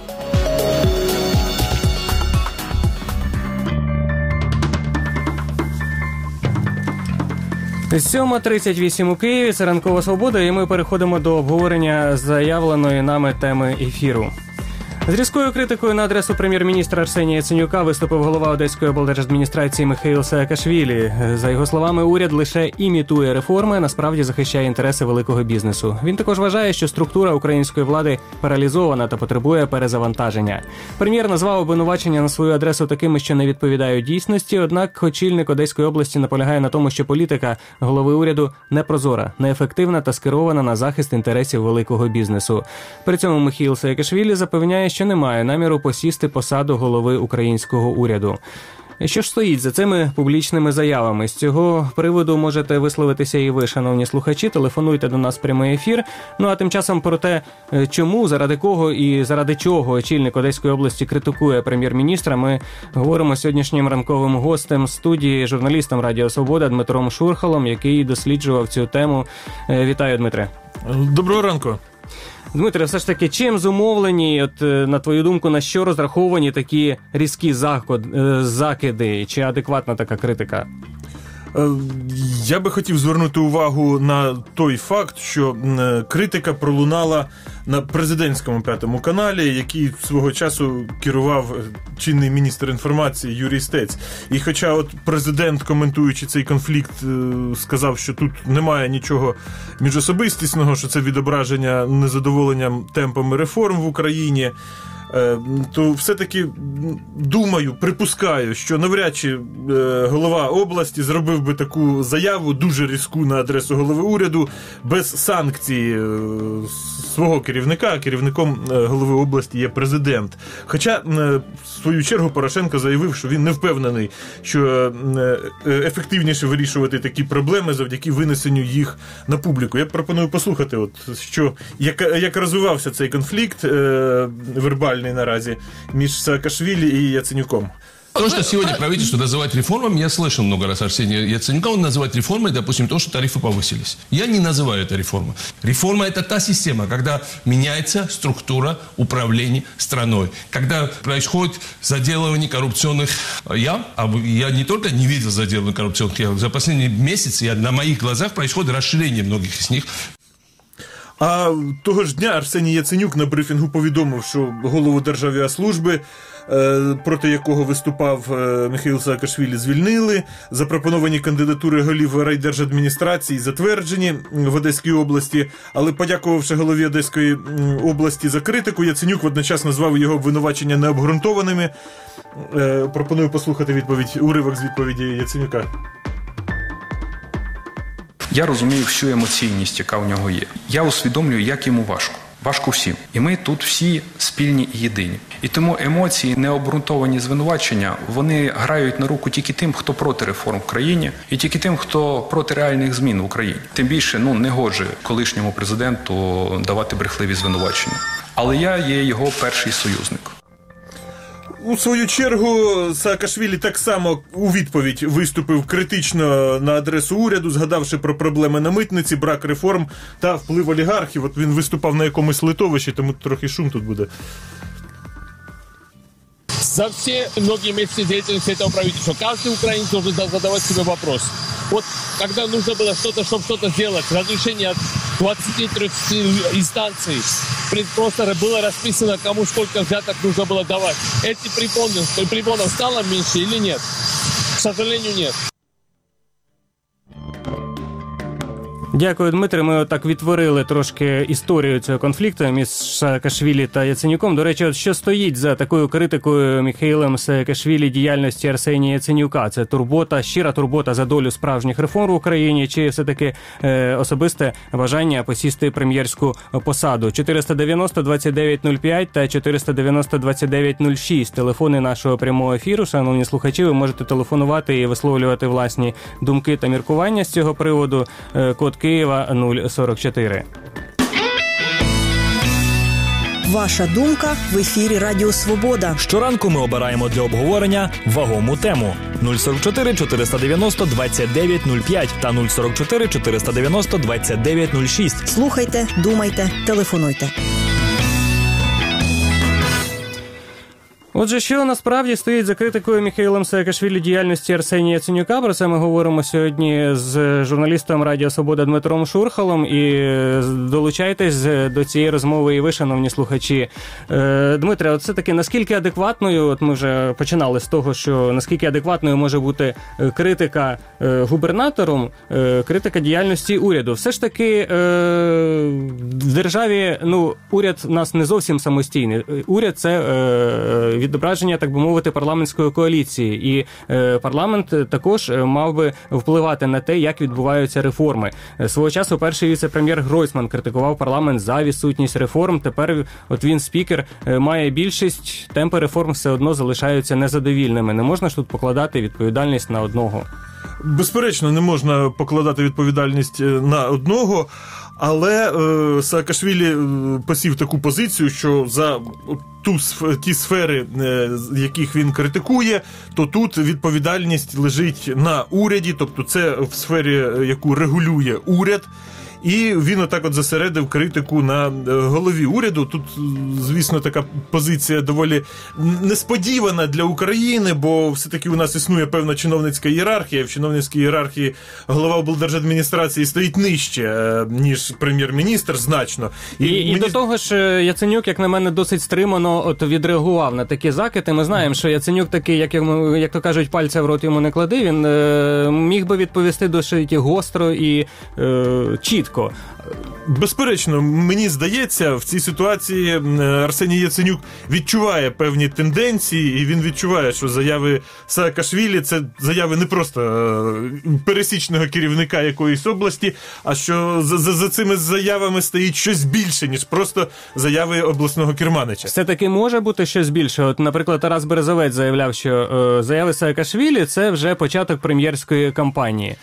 сьома тридцять вісім у Києві, це Ранкова Свобода, і ми переходимо до обговорення заявленої нами теми ефіру. З різкою критикою на адресу прем'єр-міністра Арсенія Яценюка виступив голова Одеської облдержадміністрації Михаїл Саакашвілі. За його словами, уряд лише імітує реформи, а насправді захищає інтереси великого бізнесу. Він також вважає, що структура української влади паралізована та потребує перезавантаження. Прем'єр назвав обвинувачення на свою адресу такими, що не відповідають дійсності, однак очільник Одеської області наполягає на тому, що політика голови уряду непрозора, неефективна та скерована на захист інтересів великого бізнесу. При цьому Михаїл Саакашвілі запевняє, що немає наміру посісти посаду голови українського уряду. Що ж стоїть за цими публічними заявами? З цього приводу можете висловитися і ви, шановні слухачі. Телефонуйте до нас в прямий ефір. Ну а тим часом про те, чому, заради кого і заради чого очільник Одеської області критикує прем'єр-міністра, ми говоримо з сьогоднішнім ранковим гостем студії, журналістом Радіо Свобода Дмитром Шурхалом, який досліджував цю тему. Вітаю, Дмитре. Доброго ранку. Дмитре, все ж таки, чим зумовлені, от, на твою думку, на що розраховані такі різкі закиди? Чи адекватна така критика? Я би хотів звернути увагу на той факт, що критика пролунала на президентському п'ятому каналі, який свого часу керував чинний міністр інформації Юрій Стець. І хоча от президент, коментуючи цей конфлікт, сказав, що тут немає нічого міжособистісного, що це відображення незадоволенням темпами реформ в Україні, то все-таки думаю, припускаю, що навряд чи голова області зробив би таку заяву дуже різку на адресу голови уряду без санкції свого керівника. Керівником голови області є президент. Хоча, в свою чергу, Порошенко заявив, що він не впевнений, що ефективніше вирішувати такі проблеми завдяки винесенню їх на публіку. Я пропоную послухати, от, що, як, як розвивався цей конфлікт вербальний наразі між Саакашвілі і Яценюком. То, что сегодня правительство называет реформами, я слышал много раз Арсения Яценюка, он называет реформой, допустим, то, что тарифы повысились. Я не называю это реформой. Реформа – это та система, когда меняется структура управления страной, когда происходит заделывание коррупционных ям, а я не только не видел заделывания коррупционных ям, за последние месяцы я, на моих глазах происходит расширение многих из них. А того ж дня Арсеній Яценюк на брифінгу повідомив, що голову Державіаслужби, проти якого виступав Михаїл Саакашвілі, звільнили. Запропоновані кандидатури голів райдержадміністрації затверджені в Одеській області, але подякувавши голові Одеської області за критику, Яценюк водночас назвав його обвинувачення необґрунтованими. Пропоную послухати відповідь, уривок з відповіді Яценюка. Я розумію всю емоційність, яка у нього є. Я усвідомлюю, як йому важко. Важко всім. І ми тут всі спільні і єдині. І тому емоції, необґрунтовані звинувачення, вони грають на руку тільки тим, хто проти реформ в країні, і тільки тим, хто проти реальних змін в Україні. Тим більше, ну, не гоже колишньому президенту давати брехливі звинувачення. Але я є його перший союзник. У свою чергу Саакашвілі так само у відповідь виступив критично на адресу уряду, згадавши про проблеми на митниці, брак реформ та вплив олігархів. От він виступав на якомусь литовищі, тому трохи шум тут буде. за все многие месяцы деятельности этого правительства каждый украинец должен задавать себе вопрос. Вот когда нужно было что-то, чтобы что-то сделать, разрешение от двадцати-тридцати инстанций, просто было расписано, кому сколько взяток нужно было давать. Эти препоны, препонов стало меньше или нет? К сожалению, нет. Дякую, Дмитре. Ми отак відтворили трошки історію цього конфлікту між Саакашвілі та Яценюком. До речі, от що стоїть за такою критикою Міхаїлом Саакашвілі діяльності Арсенія Яценюка? Це турбота, щира турбота за долю справжніх реформ в Україні, чи все-таки е, особисте бажання посісти прем'єрську посаду? чотириста дев'яносто двадцять дев'ять нуль п'ять та чотириста дев'яносто двадцять дев'ять нуль шість. Телефони нашого прямого ефіру. Шановні слухачі, ви можете телефонувати і висловлювати власні думки та міркування з цього приводу. Е, код Києва нуль сорок чотири. Ваша думка в ефірі Радіо Свобода. Щоранку ми обираємо для обговорення вагому тему. нуль сорок чотири чотириста дев'яносто двадцять дев'ять нуль п'ять та нуль сорок чотири чотириста дев'яносто двадцять дев'ять нуль шість. Слухайте, думайте, телефонуйте. Отже, що насправді стоїть за критикою Міхаїлом Саакашвілі діяльності Арсенія Яценюка? Про це ми говоримо сьогодні з журналістом Радіо Свобода Дмитром Шурхалом. І долучайтесь до цієї розмови і ви, шановні слухачі. Дмитре, от все-таки наскільки адекватною, от ми вже починали з того, що наскільки адекватною може бути критика губернатором, критика діяльності уряду? Все ж таки в державі, ну, уряд у нас не зовсім самостійний. Уряд – це відображення, так би мовити, парламентської коаліції. І е, парламент також мав би впливати на те, як відбуваються реформи. Свого часу перший віце-прем'єр Гройсман критикував парламент за відсутність реформ. Тепер от він, спікер, має більшість, темпи реформ все одно залишаються незадовільними. Не можна ж тут покладати відповідальність на одного? Безперечно, не можна покладати відповідальність на одного, але е, Саакашвілі посів таку позицію, що за ту, ті сфери, е, яких він критикує, то тут відповідальність лежить на уряді, тобто це в сфері, яку регулює уряд. І він отак от засередив критику на голові уряду. Тут, звісно, така позиція доволі несподівана для України, бо все-таки у нас існує певна чиновницька ієрархія. В чиновницькій ієрархії голова облдержадміністрації стоїть нижче, ніж прем'єр-міністр, значно. І, і, мені... і до того ж, Яценюк, як на мене, досить стримано от відреагував на такі закити. Ми знаємо, що Яценюк такий, як, як то кажуть, пальця в рот йому не клади, він е, міг би відповісти досить гостро і е, чітко. Безперечно, мені здається, в цій ситуації Арсеній Яценюк відчуває певні тенденції, і він відчуває, що заяви Саакашвілі – це заяви не просто пересічного керівника якоїсь області, а що за, за, за цими заявами стоїть щось більше, ніж просто заяви обласного керманича. Все-таки може бути щось більше. От, наприклад, Тарас Березовець заявляв, що е, заяви Саакашвілі – це вже початок прем'єрської кампанії.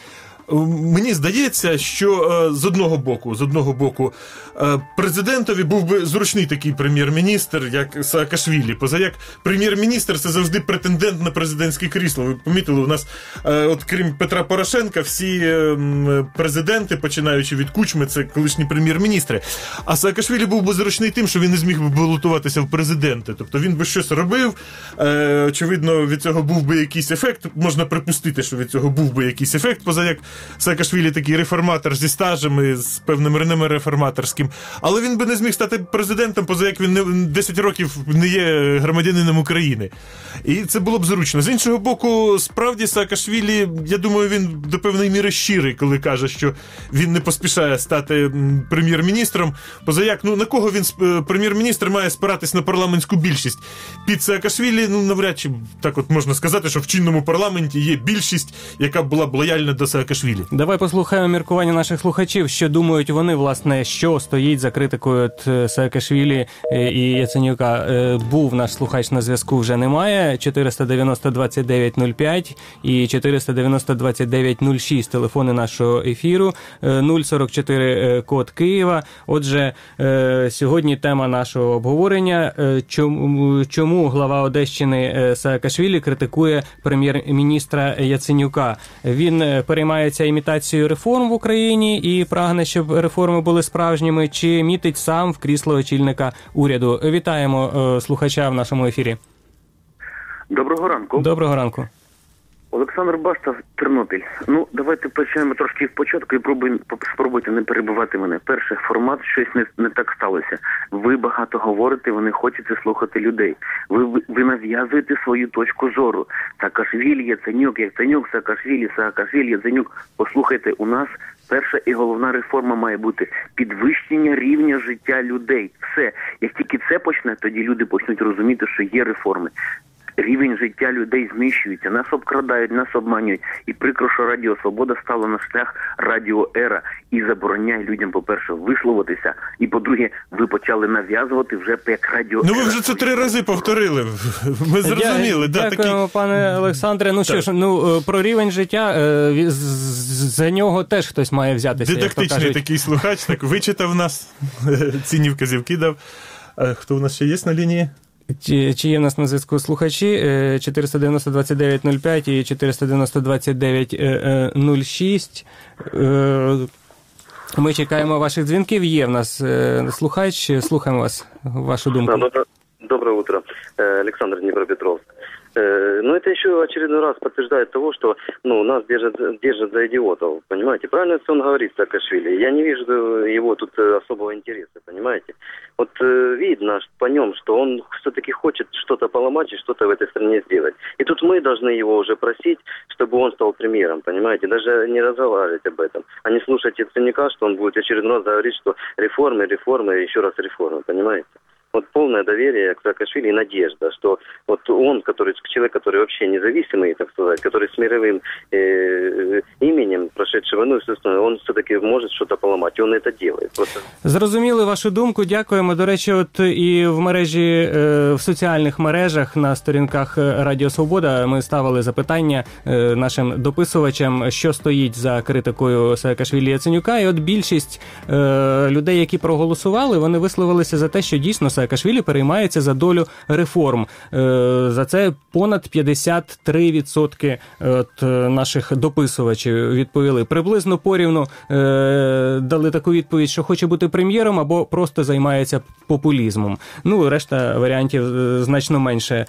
Мені здається, що з одного боку, з одного боку, президентові був би зручний такий прем'єр-міністр, як Саакашвілі. Поза як прем'єр-міністр – це завжди претендент на президентське крісло. Ви помітили, у нас, от крім Петра Порошенка, всі президенти, починаючи від Кучми, це колишні прем'єр-міністри. А Саакашвілі був би зручний тим, що він не зміг би балотуватися в президенти. Тобто він би щось робив, очевидно, від цього був би якийсь ефект. Можна припустити, що від цього був би якийсь ефект, поза як Саакашвілі такий реформатор зі стажем і з певним реноме реформаторським. Але він би не зміг стати президентом, поза як він не, десять років не є громадянином України. І це було б зручно. З іншого боку, справді Саакашвілі, я думаю, він до певної міри щирий, коли каже, що він не поспішає стати прем'єр-міністром. Поза як, ну на кого він, прем'єр-міністр, має спиратись на парламентську більшість? Під Саакашвілі, ну навряд чи так от можна сказати, що в чинному парламенті є більшість, яка була б лояльна до Саакашвілі. Давай послухаємо міркування наших слухачів, що думають вони, власне, що стоїть за критикою від Саакашвілі і Яценюка. Був наш слухач на зв'язку, вже немає. чотириста дев'яносто двадцять дев'ять нуль п'ять і чотириста дев'яносто двадцять дев'ять нуль шість телефони нашого ефіру, нуль сорок чотири код Києва. Отже, сьогодні тема нашого обговорення – чому, чому глава Одещини Саакашвілі критикує прем'єр-міністра Яценюка. Він переймається імітацією реформ в Україні і прагне, щоб реформи були справжніми, чи мітить сам в крісло очільника уряду. Вітаємо е, слухача в нашому ефірі. Доброго ранку. Доброго ранку. Олександр Башта, Тернопіль. Ну, давайте почнемо трошки спочатку і пробуємо, спробуйте не перебивати мене. Перше, формат, щось не, не так сталося. Ви багато говорите, ви не хочете слухати людей. Ви, ви, ви нав'язуєте свою точку зору. Саакашвілі, Яценюк, Яценюк, Саакашвілі, Саакашвілі, Яценюк. Послухайте, у нас перша і головна реформа має бути підвищення рівня життя людей. Все. Як тільки це почне, тоді люди почнуть розуміти, що є реформи. Рівень життя людей знищується, нас обкрадають, нас обманюють. І прикро, що Радіо Свобода стало на шлях Радіо Ера і забороняє людям, по-перше, висловитися, і, по-друге, ви почали нав'язувати вже як Радіо Ера. Ну ви вже це три рази повторили, ми зрозуміли. Дя, да, дякуємо, такі... пане Олександре. Ну що ж, ну про рівень життя, за нього теж хтось має взятися. Дидактичний такий слухач, так вичитав нас, цінні вказівки дав. Хто у нас ще є на лінії? Чи, чи є в нас на зв'язку слухачі? чотириста дев'яносто двадцять дев'ять нуль п'ять і чотириста дев'яносто двадцять дев'ять нуль шість. Ми чекаємо ваших дзвінків. Є в нас слухач. Слухаємо вас, вашу думку. Доброе, доброе утро. Александр, Днепропетровск. Ну, это еще очередной раз подтверждает того, что ну, нас держат, держат за идиотов, понимаете? Правильно он говорит, Саакашвили. Я не вижу его тут особого интереса, понимаете? Вот э, видно по нем, что он все-таки хочет что-то поломать и что-то в этой стране сделать. И тут мы должны его уже просить, чтобы он стал премьером, понимаете? Даже не разговаривать об этом, а не слушать Яценюка, что он будет очередной раз говорить, что реформы, реформы, еще раз реформы, понимаете? Вот полное доверие к Саакашвили и надежда, что вот он, который, человек, который вообще независимый, так сказать, который с мировым э, именем, прошедший войну, естественно, он все-таки может что-то поломать, и он это делает. Просто... Зрозуміли вашу думку, дякуємо. До речі, от і в мережі, в соціальних мережах, на сторінках Радіо Свобода ми ставили запитання нашим дописувачам, що стоїть за критикою Саакашвілі Яценюка, і от більшість людей, які проголосували, вони висловилися за те, що дійсно Саакашвілі переймається за долю реформ. За це понад п'ятдесят три відсотки от наших дописувачів відповіли. Приблизно порівну дали таку відповідь, що хоче бути прем'єром або просто займається популізмом. Ну, решта варіантів значно менше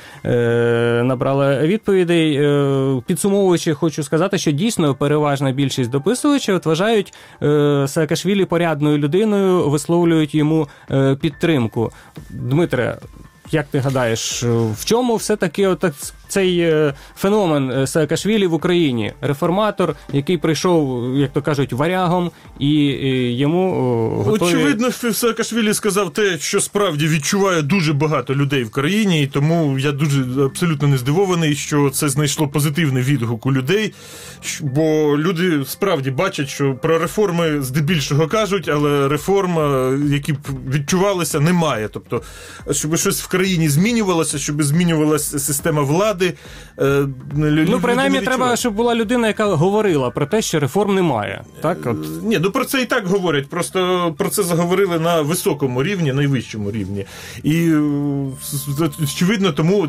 набрала відповідей. Підсумовуючи, хочу сказати, що дійсно переважна більшість дописувачів вважають Саакашвілі порядною людиною, висловлюють йому підтримку. Дмитре, як ти гадаєш, в чому все-таки отак цей феномен Саакашвілі в Україні? Реформатор, який прийшов, як то кажуть, варягом, і йому готові... Очевидно, Саакашвілі сказав те, що справді відчуває дуже багато людей в країні, і тому я дуже абсолютно не здивований, що це знайшло позитивний відгук у людей, бо люди справді бачать, що про реформи здебільшого кажуть, але реформ, які б відчувалися, немає. Тобто, щоб щось в країні змінювалося, щоб змінювалася система влади. Ну, принаймні, треба, щоб була людина, яка говорила про те, що реформ немає. Так? От. Ні, ну про це і так говорять, просто про це заговорили на високому рівні, найвищому рівні. І, очевидно, тому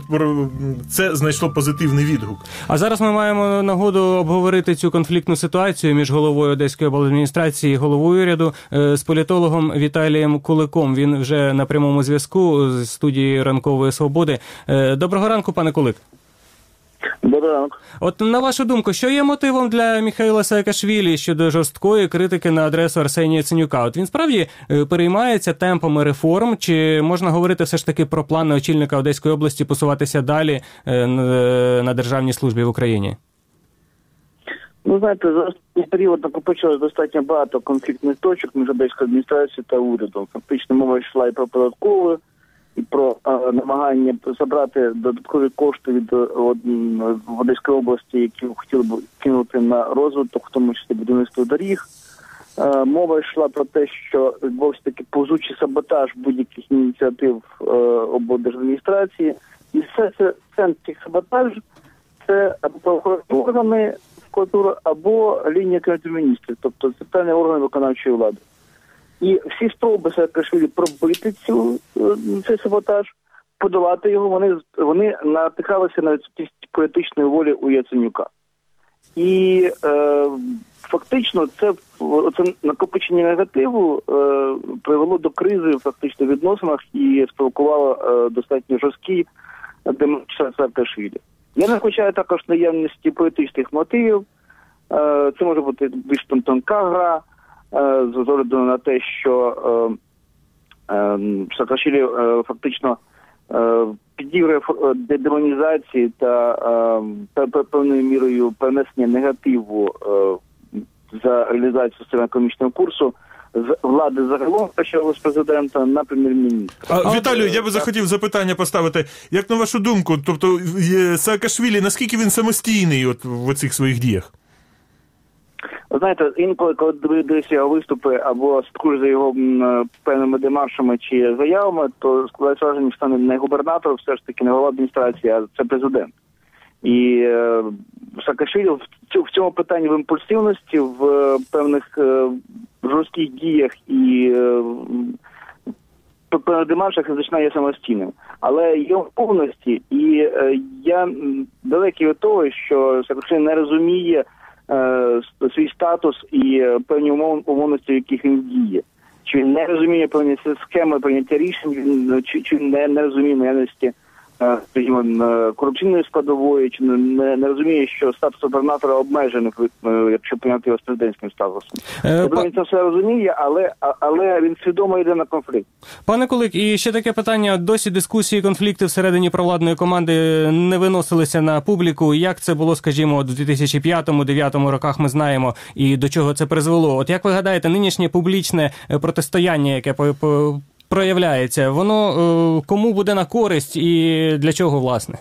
це знайшло позитивний відгук. А зараз ми маємо нагоду обговорити цю конфліктну ситуацію між головою Одеської обладміністрації і головою уряду з політологом Віталієм Куликом. Він вже на прямому зв'язку з студії Ранкової Свободи. Доброго ранку, пане Кулик. Доброго ранку. От на вашу думку, що є мотивом для Міхаїла Саакашвілі щодо жорсткої критики на адресу Арсенія Яценюка? От він справді переймається темпами реформ, чи можна говорити все ж таки про плани очільника Одеської області посуватися далі на державній службі в Україні? Ну, знаєте, за останній період накопичилось достатньо багато конфліктних точок між Одеською адміністрацією та урядом. Фактично мова йшла і про податкову, і про а, намагання забрати додаткові кошти від от, в Одеської області, які хотіли б кинути на розвиток, в тому числі будівництво доріг. А, мова йшла про те, що відбувався такий повзучий саботаж будь-яких ініціатив а, облдержадміністрації. І все це центр цих саботажів – це правоохоронні органи прокуратури або лінія Кабінету міністрів, тобто центральні органи виконавчої влади. І всі спроби Саакашвілі пробити цю, цей саботаж, подолати його, вони, вони натикалися на відсутність політичної волі у Яценюка. І е, фактично це, це накопичення негативу е, привело до кризи фактично в відносинах і спровокувало е, достатньо жорсткі демонстрація Саакашвілі. Я не виключаю також наявності політичних мотивів. Це може бути більш тонка гра, з огляду на те, що Саакашвілі фактично підігрує демонізації та певною мірою перенесення негативу за реалізацію системи економічного курсу з влади загалом, почали з президента, на прем'єр-міністра. А, Віталію, я би захотів запитання поставити. Як на вашу думку, тобто Саакашвілі, наскільки він самостійний от в оцих своїх діях? Ви знаєте, інколи, коли дивишся його виступи або слідкуєш за його м, певними демаршами чи заявами, то складається враження, що стане не губернатор, все ж таки не голова адміністрації, а це президент. І е, Саакашвілі в, в цьому питанні в імпульсивності, в е, певних е, жорстких діях і е, певних демаршах значно є самостійним. Але його повності, і е, я далекий від того, що Саакашвілі не розуміє е, свій статус і е, певні умов, умовності, в яких він діє. Чи він не розуміє певні схеми прийняття рішень, чи, чи не, не розуміє наявності скажімо, корупційної складової, чи не, не розуміє, що статус губернатора обмежений, якщо прийняти його з президентським статусом. Тобто він це все розуміє, але, але він свідомо йде на конфлікт. Пане Кулик, і ще таке питання. Досі дискусії, конфлікти всередині провладної команди не виносилися на публіку. Як це було, скажімо, у дві тисячі п'ятому-дві тисячі дев'ятому роках, ми знаємо, і до чого це призвело. От як ви гадаєте, нинішнє публічне протистояння, яке по, по проявляється, воно е, кому буде на користь і для чого, власне?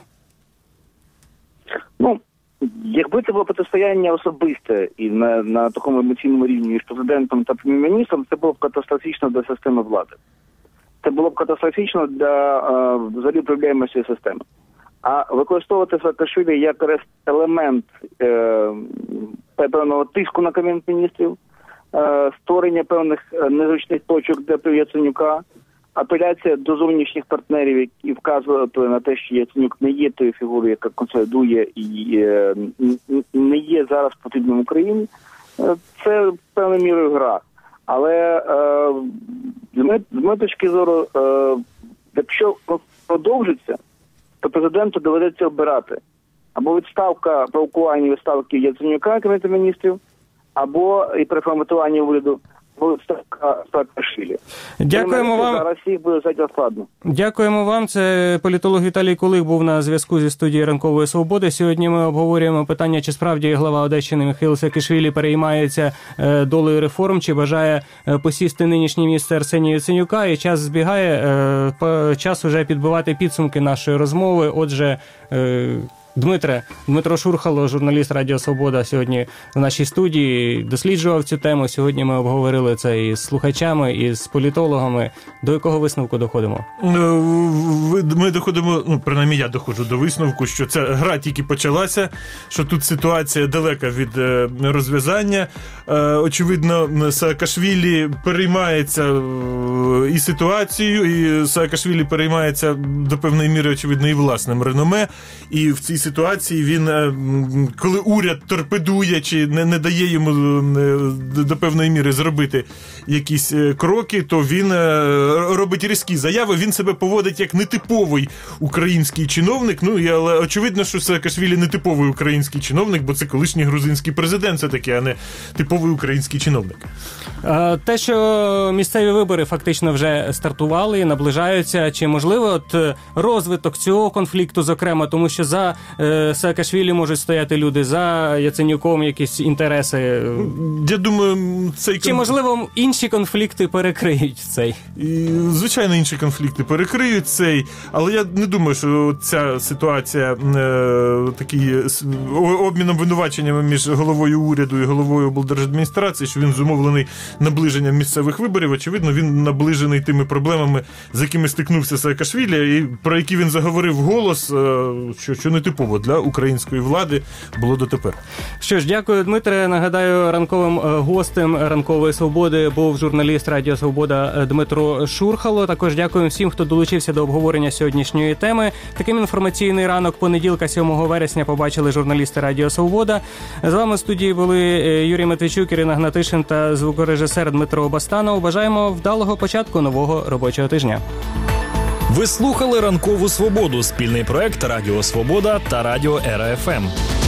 Ну, якби це було протистояння особисте і на, на такому емоційному рівні між президентом та прем'єр-міністром, це було б катастрофічно для системи влади. Це було б катастрофічно для е, взагалі проблеми цієї системи. А використовувати Саакашвілі як елемент е, певного тиску на Кабінет міністрів, е, створення певних незручних точок для Яценюка, апеляція до зовнішніх партнерів, які вказували на те, що Яценюк не є тою фігурою, яка консолідує і е, не є зараз потрібним Україні, е, це певною мірою гра. Але е, з моєї точки зору, е, якщо продовжиться, то президенту доведеться обирати або відставка, провокування відставки Яценюка, Кабінету міністрів, або і переформатування уряду, або відставка Саакашвілі. Дякуємо вам. Зараз їх буде зайти складно. Дякуємо вам. Це політолог Віталій Кулик був на зв'язку зі студією Ранкової Свободи. Сьогодні ми обговорюємо питання, чи справді глава Одещини Михайло Саакашвілі переймається долею реформ, чи бажає посісти нинішнє місце Арсенія Яценюка. І час збігає, час уже підбивати підсумки нашої розмови. Отже, Дмитре, Дмитро Шурхало, журналіст Радіо Свобода, сьогодні в нашій студії досліджував цю тему. Сьогодні ми обговорили це із слухачами, із політологами. До якого висновку доходимо? Ми доходимо, ну, принаймні я доходжу до висновку, що ця гра тільки почалася, що тут ситуація далека від розв'язання. Очевидно, Саакашвілі переймається і ситуацією, і Саакашвілі переймається до певної міри, очевидно, і власним реноме. І в цій ситуації він, коли уряд торпедує чи не, не дає йому до певної міри зробити якісь кроки, то він робить різкі заяви, він себе поводить як нетиповий український чиновник. Ну, і, але очевидно, що Саакашвілі нетиповий український чиновник, бо це колишній грузинський президент все-таки, а не типовий український чиновник. Те, що місцеві вибори фактично вже стартували і наближаються, чи можливо от розвиток цього конфлікту, зокрема, тому що за е, Саакашвілі можуть стояти люди, за Яценюком якісь інтереси. Я думаю, цей чи можливо інші конфлікти перекриють цей? І, звичайно, інші конфлікти перекриють цей, але я не думаю, що ця ситуація е, такий обміном винуваченнями між головою уряду і головою облдержадміністрації, що він зумовлений наближенням місцевих виборів. Очевидно, він наближений тими проблемами, з якими стикнувся Саакашвілі, і про які він заговорив вголос, що, що не типово для української влади було дотепер. Що ж, дякую, Дмитре. Нагадаю, ранковим гостем Ранкової Свободи був журналіст Радіо Свобода Дмитро Шурхало. Також дякую всім, хто долучився до обговорення сьогоднішньої теми. Таким інформаційний ранок понеділка, сьомого вересня, побачили журналісти Радіо Свобода. З вами в студії були Юрій Матвійчук, Ірина Гнатишин та звукорежисер Дмитро Басданов. Бажаємо вдалого початку нового робочого тижня. Ви слухали «Ранкову свободу» – спільний проект Радіо Свобода та Радіо ЕРА еф ем.